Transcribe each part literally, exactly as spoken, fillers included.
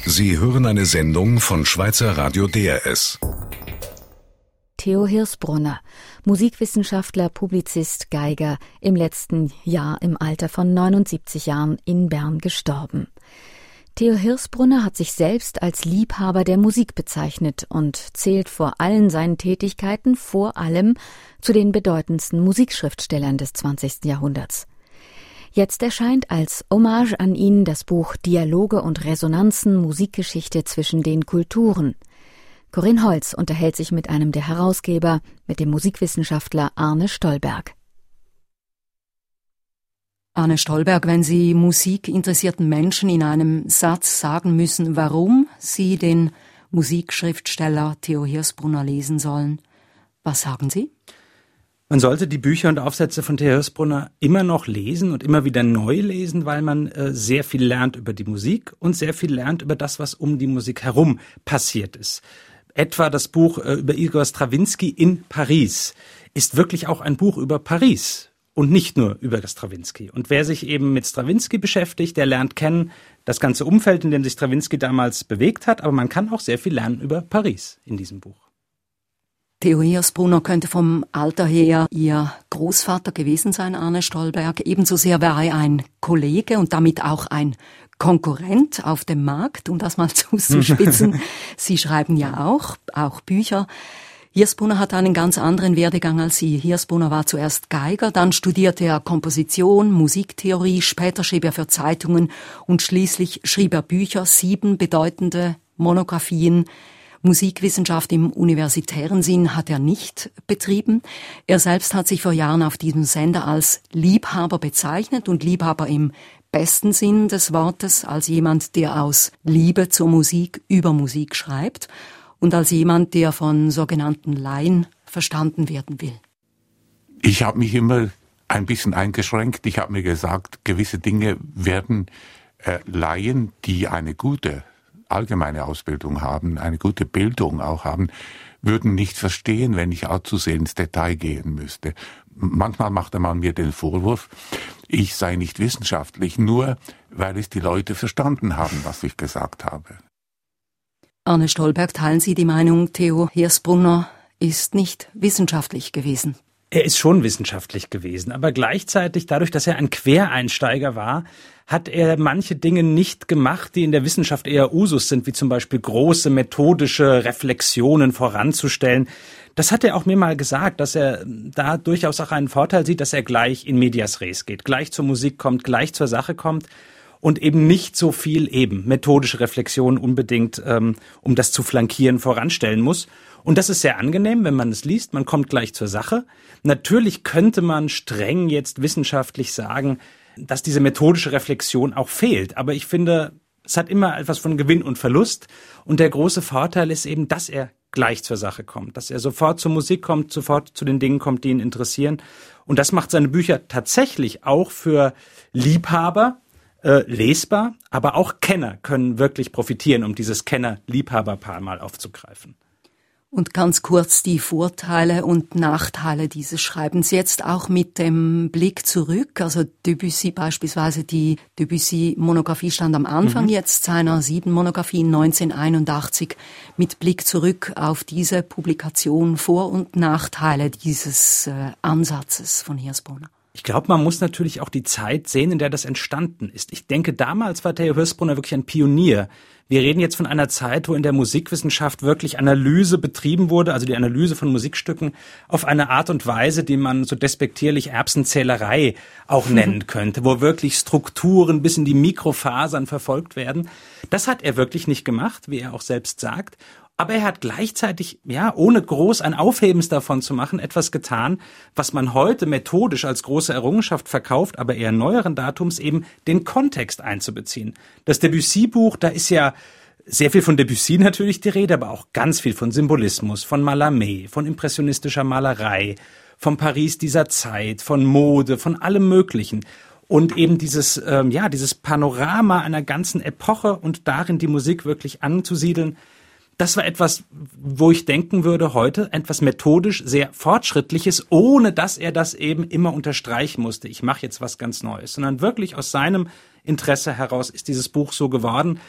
Sie hören eine Sendung von Schweizer Radio D R S. Theo Hirsbrunner, Musikwissenschaftler, Publizist, Geiger, im letzten Jahr im Alter von neunundsiebzig Jahren in Bern gestorben. Theo Hirsbrunner hat sich selbst als Liebhaber der Musik bezeichnet und zählt vor allen seinen Tätigkeiten vor allem zu den bedeutendsten Musikschriftstellern des zwanzigsten Jahrhunderts. Jetzt erscheint als Hommage an ihn das Buch Dialoge und Resonanzen, Musikgeschichte zwischen den Kulturen. Corinne Holz unterhält sich mit einem der Herausgeber, mit dem Musikwissenschaftler Arne Stolberg. Arne Stolberg, wenn Sie musikinteressierten Menschen in einem Satz sagen müssen, warum sie den Musikschriftsteller Theo Hirsbrunner lesen sollen, was sagen Sie? Man sollte die Bücher und Aufsätze von Theo Hirsbrunner immer noch lesen und immer wieder neu lesen, weil man äh, sehr viel lernt über die Musik und sehr viel lernt über das, was um die Musik herum passiert ist. Etwa das Buch äh, über Igor Strawinski in Paris ist wirklich auch ein Buch über Paris und nicht nur über Strawinski. Und wer sich eben mit Strawinski beschäftigt, der lernt kennen das ganze Umfeld, in dem sich Strawinski damals bewegt hat, aber man kann auch sehr viel lernen über Paris in diesem Buch. Theo Hirsbrunner könnte vom Alter her Ihr Großvater gewesen sein, Arne Stolberg. Ebenso sehr war er ein Kollege und damit auch ein Konkurrent auf dem Markt, um das mal zuzuspitzen. Sie schreiben ja auch, auch Bücher. Hirsbrunner hat einen ganz anderen Werdegang als Sie. Hirsbrunner war zuerst Geiger, dann studierte er Komposition, Musiktheorie, später schrieb er für Zeitungen und schließlich schrieb er Bücher, sieben bedeutende Monographien. Musikwissenschaft im universitären Sinn hat er nicht betrieben. Er selbst hat sich vor Jahren auf diesem Sender als Liebhaber bezeichnet und Liebhaber im besten Sinn des Wortes, als jemand, der aus Liebe zur Musik über Musik schreibt und als jemand, der von sogenannten Laien verstanden werden will. Ich habe mich immer ein bisschen eingeschränkt. Ich habe mir gesagt, gewisse Dinge werden äh, Laien, die eine gute allgemeine Ausbildung haben, eine gute Bildung auch haben, würden nicht verstehen, wenn ich allzu sehr ins Detail gehen müsste. Manchmal machte man mir den Vorwurf, ich sei nicht wissenschaftlich, nur weil es die Leute verstanden haben, was ich gesagt habe. Arne Stolberg, teilen Sie die Meinung, Theo Hirsbrunner ist nicht wissenschaftlich gewesen? Er ist schon wissenschaftlich gewesen, aber gleichzeitig, dadurch, dass er ein Quereinsteiger war, hat er manche Dinge nicht gemacht, die in der Wissenschaft eher Usus sind, wie zum Beispiel große methodische Reflexionen voranzustellen. Das hat er auch mir mal gesagt, dass er da durchaus auch einen Vorteil sieht, dass er gleich in medias res geht, gleich zur Musik kommt, gleich zur Sache kommt und eben nicht so viel eben methodische Reflexionen unbedingt, ähm, um das zu flankieren, voranstellen muss. Und das ist sehr angenehm, wenn man es liest, man kommt gleich zur Sache. Natürlich könnte man streng jetzt wissenschaftlich sagen, dass diese methodische Reflexion auch fehlt. Aber ich finde, es hat immer etwas von Gewinn und Verlust. Und der große Vorteil ist eben, dass er gleich zur Sache kommt, dass er sofort zur Musik kommt, sofort zu den Dingen kommt, die ihn interessieren. Und das macht seine Bücher tatsächlich auch für Liebhaber äh, lesbar, aber auch Kenner können wirklich profitieren, um dieses Kenner-Liebhaber-Paar mal aufzugreifen. Und ganz kurz die Vorteile und Nachteile dieses Schreibens jetzt auch mit dem Blick zurück. Also Debussy beispielsweise, die Debussy-Monographie stand am Anfang mhm. jetzt seiner sieben Monographien neunzehnhunderteinundachtzig. Mit Blick zurück auf diese Publikation, Vor- und Nachteile dieses äh, Ansatzes von Hirsbrunner. Ich glaube, man muss natürlich auch die Zeit sehen, in der das entstanden ist. Ich denke, damals war Theo Hirsbrunner wirklich ein Pionier. Wir reden jetzt von einer Zeit, wo in der Musikwissenschaft wirklich Analyse betrieben wurde, also die Analyse von Musikstücken auf eine Art und Weise, die man so despektierlich Erbsenzählerei auch nennen könnte, wo wirklich Strukturen bis in die Mikrofasern verfolgt werden. Das hat er wirklich nicht gemacht, wie er auch selbst sagt. Aber er hat gleichzeitig, ja, ohne groß ein Aufhebens davon zu machen, etwas getan, was man heute methodisch als große Errungenschaft verkauft, aber eher neueren Datums eben den Kontext einzubeziehen. Das Debussy-Buch, da ist ja sehr viel von Debussy natürlich die Rede, aber auch ganz viel von Symbolismus, von Mallarmé, von impressionistischer Malerei, von Paris dieser Zeit, von Mode, von allem Möglichen. Und eben dieses, ähm, ja, dieses Panorama einer ganzen Epoche und darin die Musik wirklich anzusiedeln, das war etwas, wo ich denken würde, heute etwas methodisch sehr Fortschrittliches, ohne dass er das eben immer unterstreichen musste. Ich mache jetzt was ganz Neues, sondern wirklich aus seinem Interesse heraus ist dieses Buch so geworden.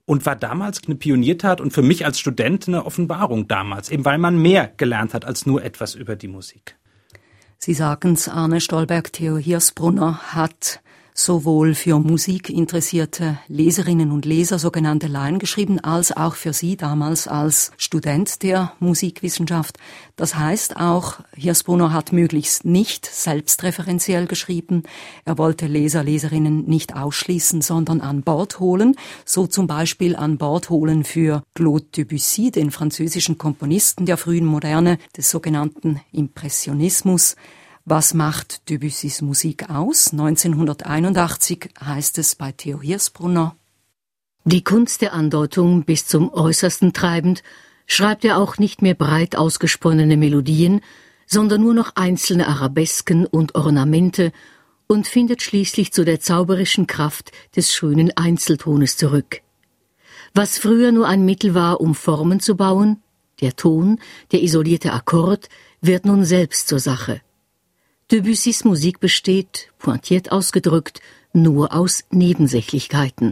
und war damals eine Pioniertat und für mich als Student eine Offenbarung damals, eben weil man mehr gelernt hat als nur etwas über die Musik. Sie sagen's, Arne Stolberg, Theo Hirsbrunner hat sowohl für musikinteressierte Leserinnen und Leser sogenannte Laien geschrieben, als auch für Sie damals als Student der Musikwissenschaft. Das heißt auch, Hirsbrunner hat möglichst nicht selbstreferenziell geschrieben. Er wollte Leser, Leserinnen nicht ausschließen, sondern an Bord holen. So zum Beispiel an Bord holen für Claude Debussy, den französischen Komponisten der frühen Moderne, des sogenannten Impressionismus. Was macht Debussys Musik aus? neunzehnhunderteinundachtzig heißt es bei Theo Hirsbrunner: Die Kunst der Andeutung bis zum Äußersten treibend, schreibt er auch nicht mehr breit ausgesponnene Melodien, sondern nur noch einzelne Arabesken und Ornamente und findet schließlich zu der zauberischen Kraft des schönen Einzeltones zurück. Was früher nur ein Mittel war, um Formen zu bauen, der Ton, der isolierte Akkord, wird nun selbst zur Sache. Debussys Musik besteht, pointiert ausgedrückt, nur aus Nebensächlichkeiten.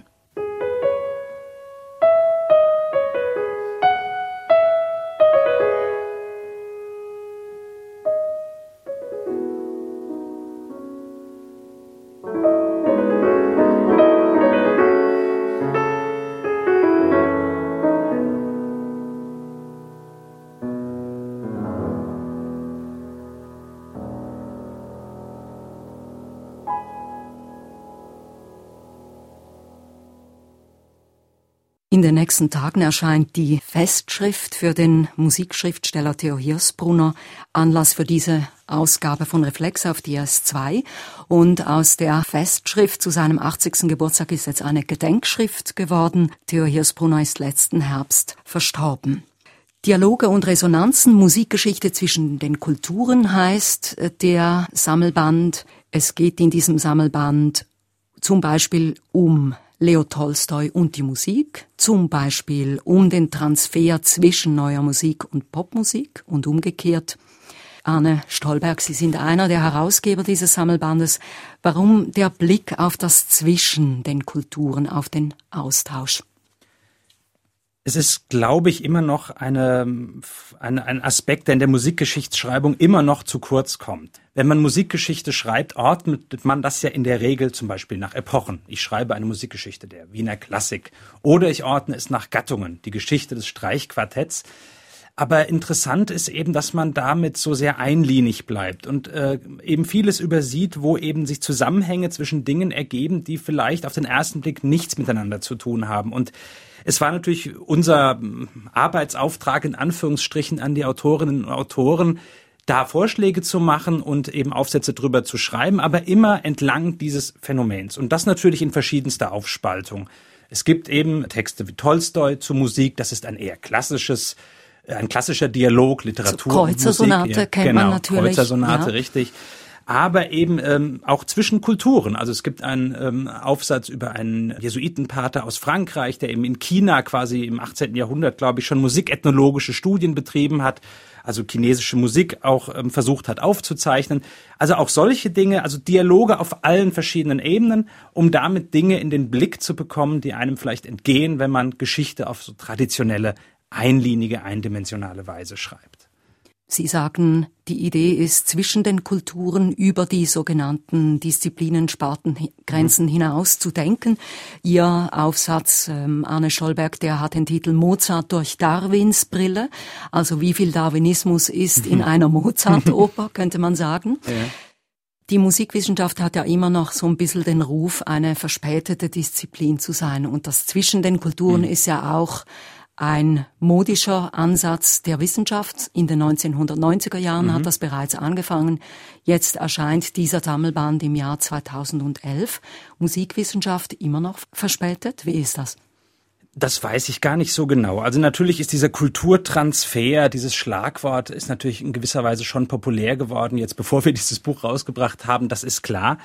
In den nächsten Tagen erscheint die Festschrift für den Musikschriftsteller Theo Hirsbrunner, Anlass für diese Ausgabe von Reflex auf D R S zwei. Und aus der Festschrift zu seinem achtzigsten Geburtstag ist jetzt eine Gedenkschrift geworden. Theo Hirsbrunner ist letzten Herbst verstorben. Dialoge und Resonanzen, Musikgeschichte zwischen den Kulturen heißt der Sammelband. Es geht in diesem Sammelband zum Beispiel um Leo Tolstoi und die Musik, zum Beispiel um den Transfer zwischen neuer Musik und Popmusik und umgekehrt. Arne Stolberg, Sie sind einer der Herausgeber dieses Sammelbandes. Warum der Blick auf das Zwischen den Kulturen, auf den Austausch? Es ist, glaube ich, immer noch eine, eine, ein Aspekt, der in der Musikgeschichtsschreibung immer noch zu kurz kommt. Wenn man Musikgeschichte schreibt, ordnet man das ja in der Regel zum Beispiel nach Epochen. Ich schreibe eine Musikgeschichte der Wiener Klassik. Oder ich ordne es nach Gattungen, die Geschichte des Streichquartetts. Aber interessant ist eben, dass man damit so sehr einlinig bleibt und äh, eben vieles übersieht, wo eben sich Zusammenhänge zwischen Dingen ergeben, die vielleicht auf den ersten Blick nichts miteinander zu tun haben. Und es war natürlich unser Arbeitsauftrag in Anführungsstrichen an die Autorinnen und Autoren, da Vorschläge zu machen und eben Aufsätze drüber zu schreiben, aber immer entlang dieses Phänomens. Und das natürlich in verschiedenster Aufspaltung. Es gibt eben Texte wie Tolstoi zur Musik, das ist ein eher klassisches Ein klassischer Dialog, Literatur und Musik. Kreuzersonate ja, kennt genau, man natürlich. Kreuzersonate, ja. richtig. Aber eben ähm, auch zwischen Kulturen. Also es gibt einen ähm, Aufsatz über einen Jesuitenpater aus Frankreich, der eben in China quasi im achtzehnten Jahrhundert, glaube ich, schon musikethnologische Studien betrieben hat, also chinesische Musik auch ähm, versucht hat aufzuzeichnen. Also auch solche Dinge, also Dialoge auf allen verschiedenen Ebenen, um damit Dinge in den Blick zu bekommen, die einem vielleicht entgehen, wenn man Geschichte auf so traditionelle einlinige, eindimensionale Weise schreibt. Sie sagen, die Idee ist, zwischen den Kulturen über die sogenannten Disziplinen, Spartengrenzen mhm. hinaus zu denken. Ihr Aufsatz, ähm, Arne Stolberg, der hat den Titel Mozart durch Darwins Brille. Also wie viel Darwinismus ist mhm. in einer Mozart-Oper, könnte man sagen. Ja. Die Musikwissenschaft hat ja immer noch so ein bisschen den Ruf, eine verspätete Disziplin zu sein. Und das zwischen den Kulturen mhm. ist ja auch ein modischer Ansatz der Wissenschaft. In den neunzehnhundertneunziger Jahren mhm. hat das bereits angefangen. Jetzt erscheint dieser Sammelband im Jahr zweitausendelf. Musikwissenschaft immer noch verspätet? Wie ist das? Das weiß ich gar nicht so genau. Also natürlich ist dieser Kulturtransfer, dieses Schlagwort, ist natürlich in gewisser Weise schon populär geworden, jetzt bevor wir dieses Buch rausgebracht haben, das ist klar.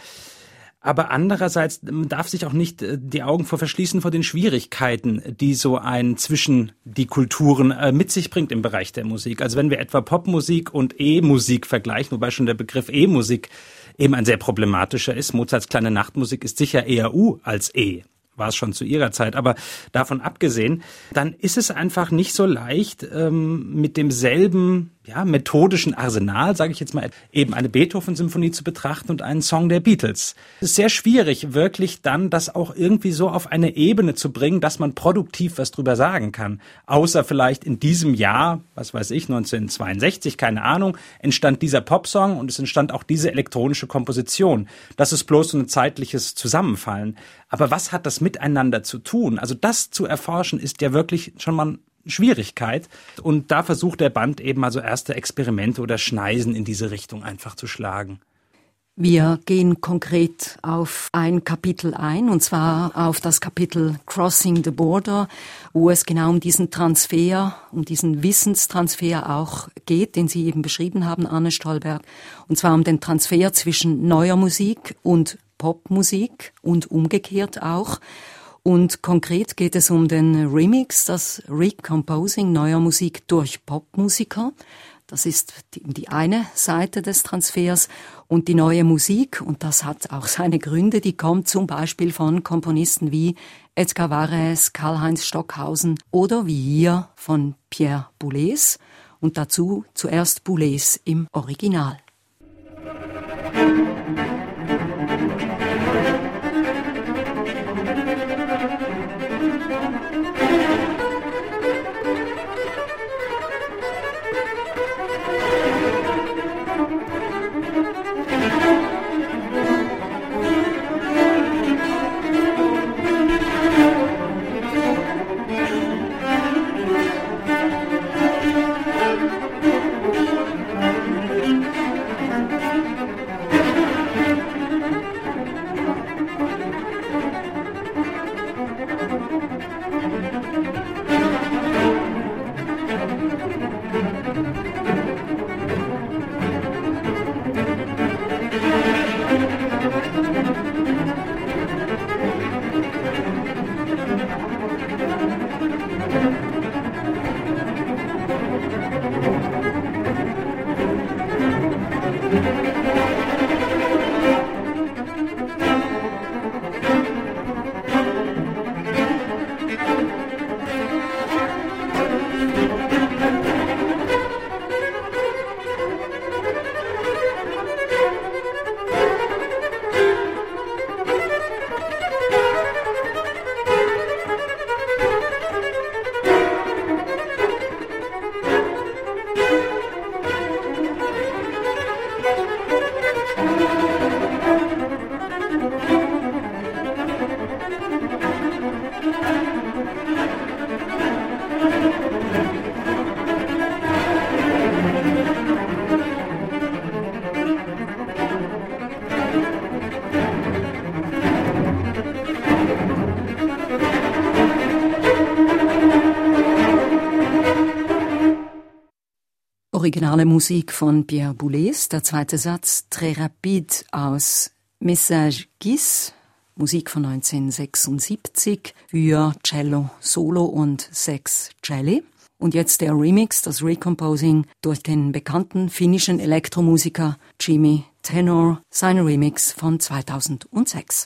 Aber andererseits darf sich auch nicht die Augen vor verschließen vor den Schwierigkeiten, die so ein zwischen die Kulturen mit sich bringt im Bereich der Musik. Also wenn wir etwa Popmusik und E-Musik vergleichen, wobei schon der Begriff E-Musik eben ein sehr problematischer ist. Mozarts kleine Nachtmusik ist sicher eher U als E, war es schon zu ihrer Zeit, aber davon abgesehen, dann ist es einfach nicht so leicht, ähm, mit demselben ja, methodischen Arsenal, sage ich jetzt mal, eben eine Beethoven-Symphonie zu betrachten und einen Song der Beatles. Es ist sehr schwierig, wirklich dann das auch irgendwie so auf eine Ebene zu bringen, dass man produktiv was drüber sagen kann. Außer vielleicht in diesem Jahr, was weiß ich, neunzehnhundertzweiundsechzig, keine Ahnung, entstand dieser Popsong und es entstand auch diese elektronische Komposition. Das ist bloß so ein zeitliches Zusammenfallen. Aber was hat das miteinander zu tun? Also das zu erforschen ist ja wirklich schon mal Schwierigkeit. Und da versucht der Band eben also erste Experimente oder Schneisen in diese Richtung einfach zu schlagen. Wir gehen konkret auf ein Kapitel ein, und zwar auf das Kapitel Crossing the Border, wo es genau um diesen Transfer, um diesen Wissenstransfer auch geht, den Sie eben beschrieben haben, Arne Stolberg. Und zwar um den Transfer zwischen neuer Musik und Popmusik und umgekehrt auch. Und konkret geht es um den Remix, das Recomposing neuer Musik durch Popmusiker. Das ist die, die eine Seite des Transfers. Und die neue Musik, und das hat auch seine Gründe, die kommt zum Beispiel von Komponisten wie Edgar Varèse, Karlheinz Stockhausen oder wie hier von Pierre Boulez. Und dazu zuerst Boulez im Original. Originale Musik von Pierre Boulez, der zweite Satz, Très rapide aus Message Gis, Musik von neunzehnhundertsechsundsiebzig für Cello Solo und sechs Celli. Und jetzt der Remix, das Recomposing durch den bekannten finnischen Elektromusiker Jimmy Tenor, sein Remix von zweitausendsechs.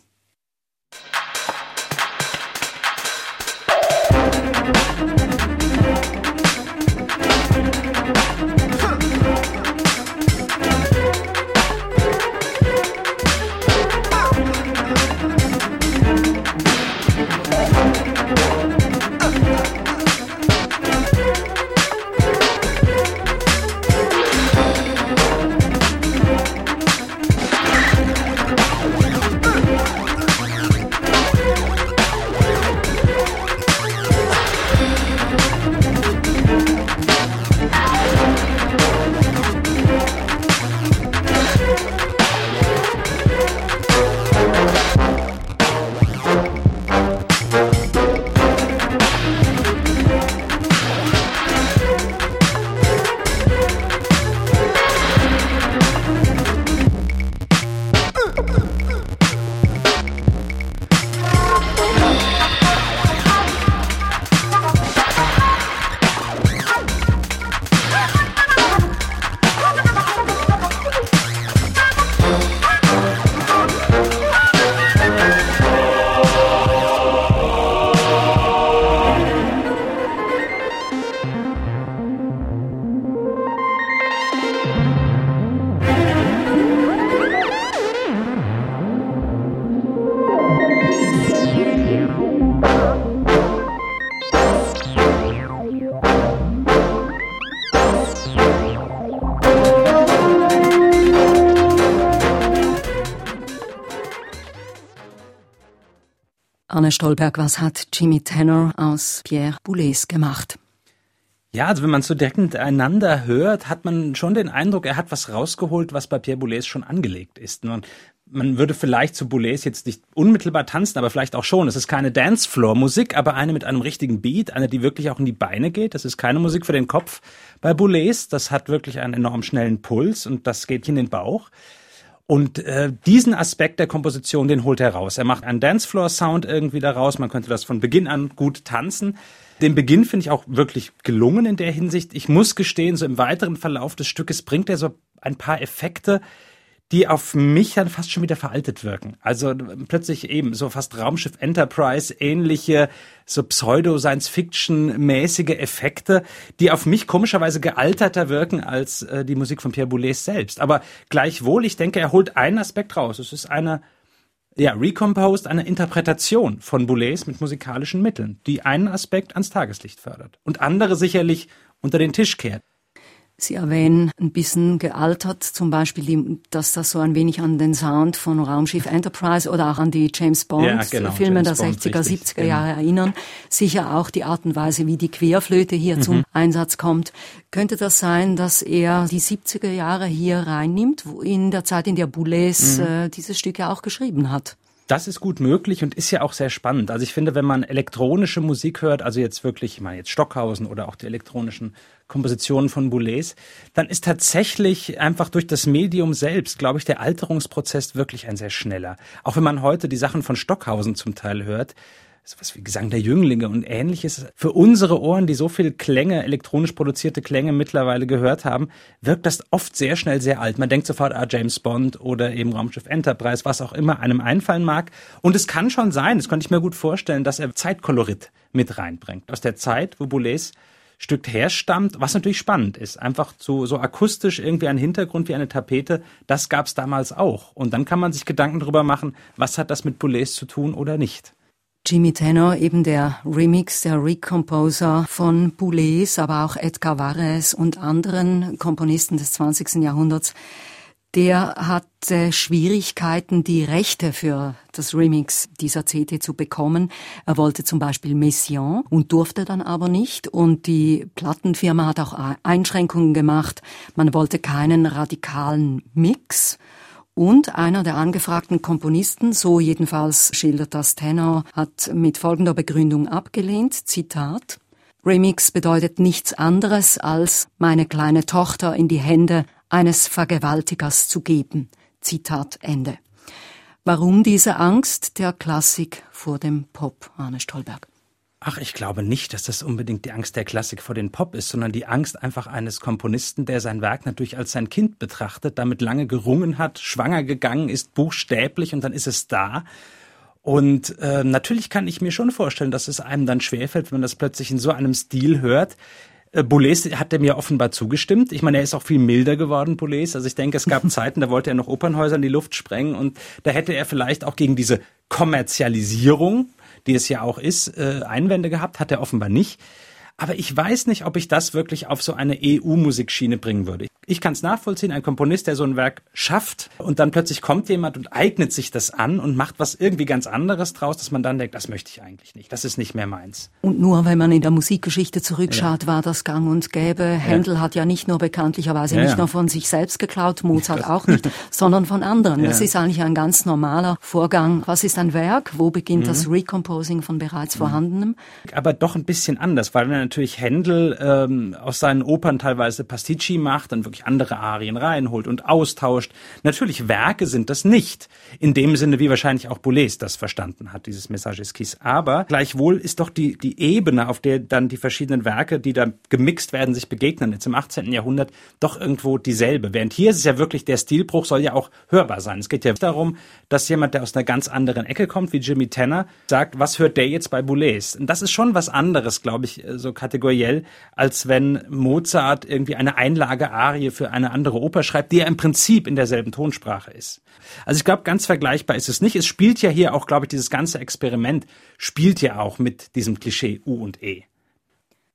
Bye. Arne Stolberg, was hat Jimmy Tenor aus Pierre Boulez gemacht? Ja, also wenn man es so direkt miteinander hört, hat man schon den Eindruck, er hat was rausgeholt, was bei Pierre Boulez schon angelegt ist. Man, man würde vielleicht zu Boulez jetzt nicht unmittelbar tanzen, aber vielleicht auch schon. Es ist keine Dancefloor-Musik, aber eine mit einem richtigen Beat, eine, die wirklich auch in die Beine geht. Das ist keine Musik für den Kopf bei Boulez. Das hat wirklich einen enorm schnellen Puls und das geht in den Bauch. Und äh, diesen Aspekt der Komposition, den holt er raus. Er macht einen Dancefloor-Sound irgendwie daraus. Man könnte das von Beginn an gut tanzen. Den Beginn finde ich auch wirklich gelungen in der Hinsicht. Ich muss gestehen, so im weiteren Verlauf des Stückes bringt er so ein paar Effekte, die auf mich dann fast schon wieder veraltet wirken. Also plötzlich eben so fast Raumschiff Enterprise ähnliche, so Pseudo-Science-Fiction-mäßige Effekte, die auf mich komischerweise gealterter wirken als äh, die Musik von Pierre Boulez selbst. Aber gleichwohl, ich denke, er holt einen Aspekt raus. Es ist eine, ja, recomposed, eine Interpretation von Boulez mit musikalischen Mitteln, die einen Aspekt ans Tageslicht fördert und andere sicherlich unter den Tisch kehrt. Sie erwähnen ein bisschen gealtert, zum Beispiel, die, dass das so ein wenig an den Sound von Raumschiff Enterprise oder auch an die James Bond-Filme ja, genau, der James sechziger, Bond, siebziger richtig, Jahre genau. erinnern. Sicher auch die Art und Weise, wie die Querflöte hier mhm. zum Einsatz kommt. Könnte das sein, dass er die siebziger Jahre hier reinnimmt, wo in der Zeit, in der Boulez mhm. äh, diese Stücke auch geschrieben hat? Das ist gut möglich und ist ja auch sehr spannend. Also ich finde, wenn man elektronische Musik hört, also jetzt wirklich, ich meine jetzt Stockhausen oder auch die elektronischen Kompositionen von Boulez, dann ist tatsächlich einfach durch das Medium selbst, glaube ich, der Alterungsprozess wirklich ein sehr schneller. Auch wenn man heute die Sachen von Stockhausen zum Teil hört, sowas wie Gesang der Jünglinge und Ähnliches. Für unsere Ohren, die so viel Klänge, elektronisch produzierte Klänge mittlerweile gehört haben, wirkt das oft sehr schnell sehr alt. Man denkt sofort, ah, James Bond oder eben Raumschiff Enterprise, was auch immer einem einfallen mag. Und es kann schon sein, das könnte ich mir gut vorstellen, dass er Zeitkolorit mit reinbringt. Aus der Zeit, wo Boulez Stück herstammt, was natürlich spannend ist. Einfach so, so akustisch irgendwie ein Hintergrund wie eine Tapete, das gab es damals auch. Und dann kann man sich Gedanken darüber machen, was hat das mit Boulez zu tun oder nicht. Jimmy Tenor, eben der Remix, der Recomposer von Boulez, aber auch Edgar Varèse und anderen Komponisten des zwanzigsten Jahrhunderts, der hatte Schwierigkeiten, die Rechte für das Remix dieser C D zu bekommen. Er wollte zum Beispiel Messiaen und durfte dann aber nicht. Und die Plattenfirma hat auch Einschränkungen gemacht. Man wollte keinen radikalen Mix. Und einer der angefragten Komponisten, so jedenfalls schildert das Tenor, hat mit folgender Begründung abgelehnt, Zitat: Remix bedeutet nichts anderes, als meine kleine Tochter in die Hände eines Vergewaltigers zu geben. Zitat Ende. Warum diese Angst der Klassik vor dem Pop, Arne Stolberg? Ach, ich glaube nicht, dass das unbedingt die Angst der Klassik vor den Pop ist, sondern die Angst einfach eines Komponisten, der sein Werk natürlich als sein Kind betrachtet, damit lange gerungen hat, schwanger gegangen ist, buchstäblich, und dann ist es da. Und äh, natürlich kann ich mir schon vorstellen, dass es einem dann schwerfällt, wenn man das plötzlich in so einem Stil hört. Äh, Boulez hat dem ja offenbar zugestimmt. Ich meine, er ist auch viel milder geworden, Boulez. Also ich denke, es gab Zeiten, da wollte er noch Opernhäuser in die Luft sprengen und da hätte er vielleicht auch gegen diese Kommerzialisierung, die es ja auch ist, äh, Einwände gehabt, hat er offenbar nicht. Aber ich weiß nicht, ob ich das wirklich auf so eine E U-Musikschiene bringen würde. Ich kann es nachvollziehen, ein Komponist, der so ein Werk schafft und dann plötzlich kommt jemand und eignet sich das an und macht was irgendwie ganz anderes draus, dass man dann denkt, das möchte ich eigentlich nicht, das ist nicht mehr meins. Und nur wenn man in der Musikgeschichte zurückschaut, ja. war das gang und gäbe. Ja. Händel hat ja nicht nur bekanntlicherweise ja, nicht ja. nur von sich selbst geklaut, Mozart das. auch nicht, sondern von anderen. Ja. Das ist eigentlich ein ganz normaler Vorgang. Was ist ein Werk? Wo beginnt mhm. das Recomposing von bereits mhm. Vorhandenem? Aber doch ein bisschen anders, weil man natürlich Händel ähm, aus seinen Opern teilweise Pasticci macht und wirklich andere Arien reinholt und austauscht. Natürlich, Werke sind das nicht. In dem Sinne, wie wahrscheinlich auch Boulez das verstanden hat, dieses Message Esquisse. Aber gleichwohl ist doch die, die Ebene, auf der dann die verschiedenen Werke, die da gemixt werden, sich begegnen, jetzt im achtzehnten Jahrhundert, doch irgendwo dieselbe. Während hier ist es ja wirklich, der Stilbruch soll ja auch hörbar sein. Es geht ja darum, dass jemand, der aus einer ganz anderen Ecke kommt, wie Jimmy Tenor, sagt, was hört der jetzt bei Boulez? Und das ist schon was anderes, glaube ich, so kategoriell, als wenn Mozart irgendwie eine Einlage-Arie für eine andere Oper schreibt, die ja im Prinzip in derselben Tonsprache ist. Also ich glaube, ganz vergleichbar ist es nicht. Es spielt ja hier auch, glaube ich, dieses ganze Experiment spielt ja auch mit diesem Klischee U und E.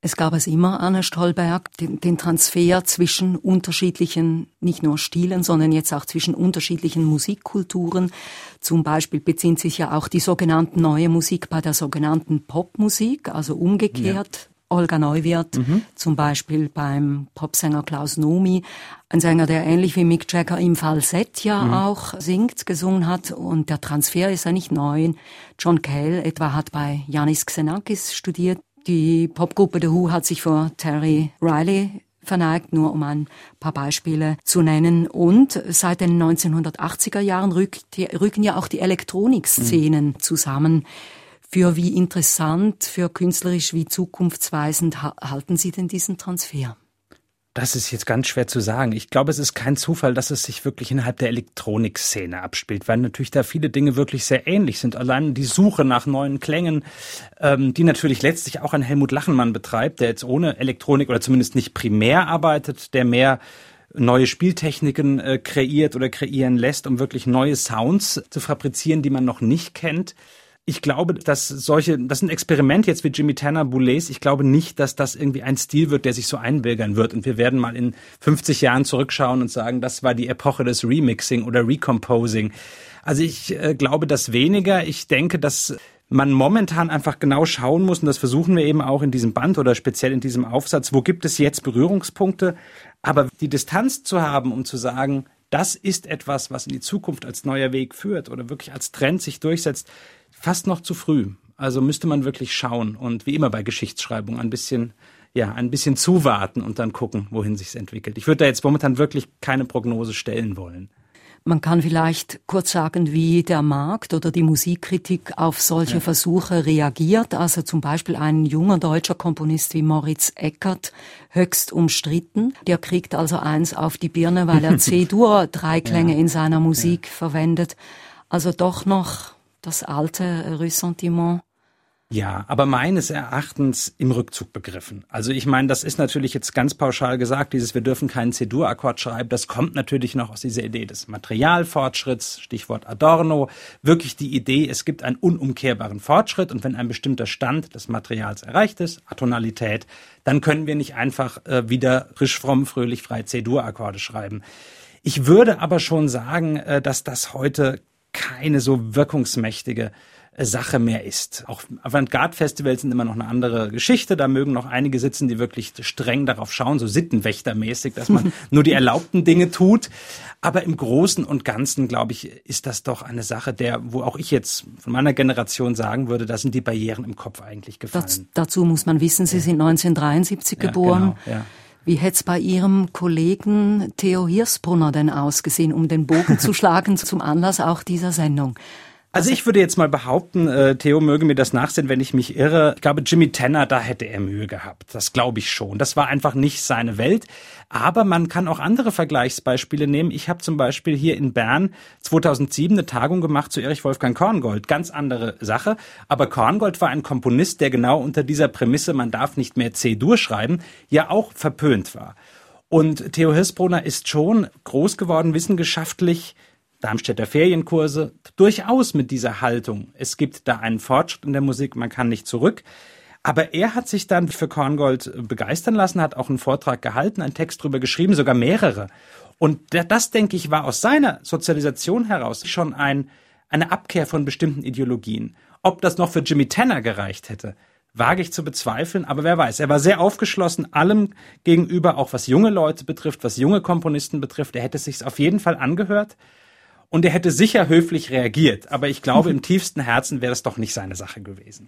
Es gab es immer, Anne Stolberg, den, den Transfer zwischen unterschiedlichen, nicht nur Stilen, sondern jetzt auch zwischen unterschiedlichen Musikkulturen. Zum Beispiel bezieht sich ja auch die sogenannte neue Musik bei der sogenannten Popmusik, also umgekehrt. Ja. Olga Neuwirth, mhm. zum Beispiel beim Popsänger Klaus Nomi, ein Sänger, der ähnlich wie Mick Jagger im Falsett ja mhm. auch singt, gesungen hat, und der Transfer ist ja nicht neu. John Cale etwa hat bei Yannis Xenakis studiert. Die Popgruppe The Who hat sich vor Terry Riley verneigt, nur um ein paar Beispiele zu nennen. Und seit den neunzehnhundertachtziger Jahren rückt, rücken ja auch die Elektronikszenen mhm. zusammen. Für wie interessant, für künstlerisch wie zukunftsweisend halten Sie denn diesen Transfer? Das ist jetzt ganz schwer zu sagen. Ich glaube, es ist kein Zufall, dass es sich wirklich innerhalb der Elektronikszene abspielt, weil natürlich da viele Dinge wirklich sehr ähnlich sind. Allein die Suche nach neuen Klängen, ähm, die natürlich letztlich auch ein Helmut Lachenmann betreibt, der jetzt ohne Elektronik oder zumindest nicht primär arbeitet, der mehr neue Spieltechniken äh, kreiert oder kreieren lässt, um wirklich neue Sounds zu fabrizieren, die man noch nicht kennt. Ich glaube, dass solche, das sind Experimente jetzt wie Jimmy Tanner, Boulez. Ich glaube nicht, dass das irgendwie ein Stil wird, der sich so einbürgern wird. Und wir werden mal in fünfzig Jahren zurückschauen und sagen, das war die Epoche des Remixing oder Recomposing. Also ich äh, glaube das weniger. Ich denke, dass man momentan einfach genau schauen muss, und das versuchen wir eben auch in diesem Band oder speziell in diesem Aufsatz, wo gibt es jetzt Berührungspunkte? Aber die Distanz zu haben, um zu sagen, das ist etwas, was in die Zukunft als neuer Weg führt oder wirklich als Trend sich durchsetzt, fast noch zu früh. Also müsste man wirklich schauen und wie immer bei Geschichtsschreibung ein bisschen, ja, ein bisschen zuwarten und dann gucken, wohin sich's entwickelt. Ich würde da jetzt momentan wirklich keine Prognose stellen wollen. Man kann vielleicht kurz sagen, wie der Markt oder die Musikkritik auf solche ja. Versuche reagiert. Also zum Beispiel ein junger deutscher Komponist wie Moritz Eckert, höchst umstritten. Der kriegt also eins auf die Birne, weil er C-Dur-Dreiklänge ja. in seiner Musik ja. verwendet. Also doch noch das alte Ressentiment. Ja, aber meines Erachtens im Rückzug begriffen. Also ich meine, das ist natürlich jetzt ganz pauschal gesagt, dieses wir dürfen keinen C-Dur-Akkord schreiben, das kommt natürlich noch aus dieser Idee des Materialfortschritts, Stichwort Adorno, wirklich die Idee, es gibt einen unumkehrbaren Fortschritt und wenn ein bestimmter Stand des Materials erreicht ist, Atonalität, dann können wir nicht einfach äh, wieder frisch, fromm, fröhlich, frei C-Dur-Akkorde schreiben. Ich würde aber schon sagen, äh, dass das heute keine so wirkungsmächtige Sache mehr ist. Auch Avantgarde-Festivals sind immer noch eine andere Geschichte. Da mögen noch einige sitzen, die wirklich streng darauf schauen, so sittenwächtermäßig, dass man nur die erlaubten Dinge tut. Aber im Großen und Ganzen, glaube ich, ist das doch eine Sache, der, wo auch ich jetzt von meiner Generation sagen würde, da sind die Barrieren im Kopf eigentlich gefallen. Das, dazu muss man wissen, Sie ja. sind neunzehnhundertdreiundsiebzig ja, geboren. Genau, ja. Wie hätte es bei Ihrem Kollegen Theo Hirsbrunner denn ausgesehen, um den Bogen zu schlagen zum Anlass auch dieser Sendung? Also ich würde jetzt mal behaupten, äh, Theo möge mir das nachsehen, wenn ich mich irre. Ich glaube, Jimmy Tanner, da hätte er Mühe gehabt. Das glaube ich schon. Das war einfach nicht seine Welt. Aber man kann auch andere Vergleichsbeispiele nehmen. Ich habe zum Beispiel hier in Bern zweitausendsieben eine Tagung gemacht zu Erich Wolfgang Korngold. Ganz andere Sache. Aber Korngold war ein Komponist, der genau unter dieser Prämisse, man darf nicht mehr C-Dur schreiben, ja auch verpönt war. Und Theo Hirsbrunner ist schon groß geworden, wissenschaftlich, Darmstädter Ferienkurse, durchaus mit dieser Haltung. Es gibt da einen Fortschritt in der Musik, man kann nicht zurück. Aber er hat sich dann für Korngold begeistern lassen, hat auch einen Vortrag gehalten, einen Text drüber geschrieben, sogar mehrere. Und das, denke ich, war aus seiner Sozialisation heraus schon ein, eine Abkehr von bestimmten Ideologien. Ob das noch für Jimmy Tanner gereicht hätte, wage ich zu bezweifeln, aber wer weiß. Er war sehr aufgeschlossen, allem gegenüber, auch was junge Leute betrifft, was junge Komponisten betrifft. Er hätte es sich auf jeden Fall angehört. Und er hätte sicher höflich reagiert, aber ich glaube, im tiefsten Herzen wäre das doch nicht seine Sache gewesen.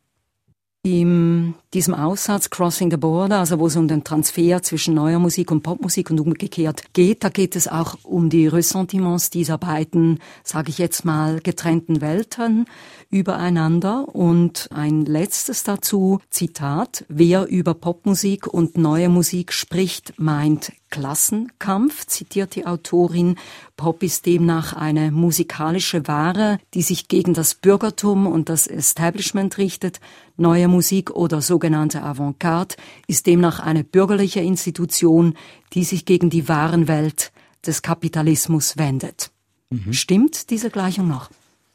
In diesem Aussatz Crossing the Border, also wo es um den Transfer zwischen neuer Musik und Popmusik und umgekehrt geht, da geht es auch um die Ressentiments dieser beiden, sage ich jetzt mal, getrennten Welten übereinander. Und ein letztes dazu, Zitat: Wer über Popmusik und neue Musik spricht, meint Klassenkampf, zitiert die Autorin. Pop ist demnach eine musikalische Ware, die sich gegen das Bürgertum und das Establishment richtet. Neue Musik oder sogenannte Avantgarde ist demnach eine bürgerliche Institution, die sich gegen die wahren Welt des Kapitalismus wendet. Mhm. Stimmt diese Gleichung noch?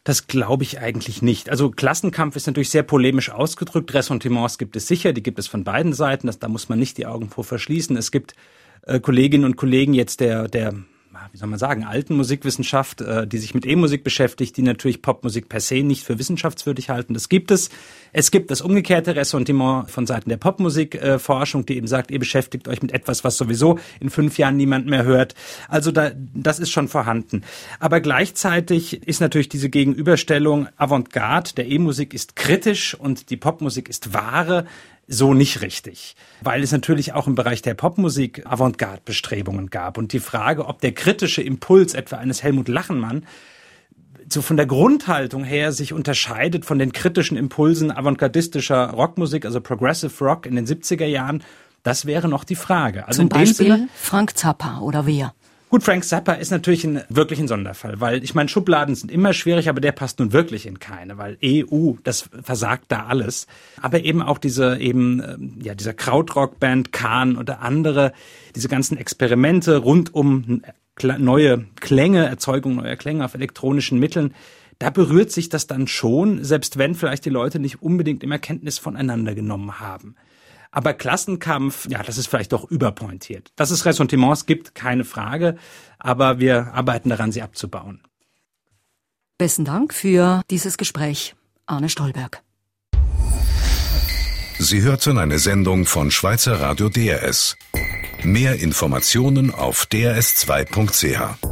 Das glaube ich eigentlich nicht. Also Klassenkampf ist natürlich sehr polemisch ausgedrückt. Ressentiments gibt es sicher, die gibt es von beiden Seiten. Das, da muss man nicht die Augen vor verschließen. Es gibt äh, Kolleginnen und Kollegen jetzt der, der, wie soll man sagen, alten Musikwissenschaft, äh, die sich mit E-Musik beschäftigt, die natürlich Popmusik per se nicht für wissenschaftswürdig halten. Das gibt es. Es gibt das umgekehrte Ressentiment von Seiten der Popmusikforschung, äh, die eben sagt, ihr beschäftigt euch mit etwas, was sowieso in fünf Jahren niemand mehr hört. Also da, das ist schon vorhanden. Aber gleichzeitig ist natürlich diese Gegenüberstellung Avantgarde der E-Musik ist kritisch und die Popmusik ist wahre, so nicht richtig. Weil es natürlich auch im Bereich der Popmusik Avantgarde-Bestrebungen gab. Und die Frage, ob der kritische Impuls etwa eines Helmut Lachenmann so von der Grundhaltung her sich unterscheidet von den kritischen Impulsen avantgardistischer Rockmusik, also Progressive Rock in den siebziger Jahren, das wäre noch die Frage. Also zum Beispiel Frank Zappa oder wer? Gut, Frank Zappa ist natürlich ein, wirklich ein Sonderfall, weil ich meine, Schubladen sind immer schwierig, aber der passt nun wirklich in keine, weil E U, das versagt da alles. Aber eben auch diese eben ja dieser Krautrock-Band Kahn oder andere, diese ganzen Experimente rund um neue Klänge, Erzeugung neuer Klänge auf elektronischen Mitteln, da berührt sich das dann schon, selbst wenn vielleicht die Leute nicht unbedingt immer Kenntnis voneinander genommen haben. Aber Klassenkampf, ja, das ist vielleicht doch überpointiert. Dass es Ressentiments gibt, keine Frage, aber wir arbeiten daran, sie abzubauen. Besten Dank für dieses Gespräch, Arne Stolberg. Sie hörten eine Sendung von Schweizer Radio D R S. Mehr Informationen auf d r s zwei punkt c h.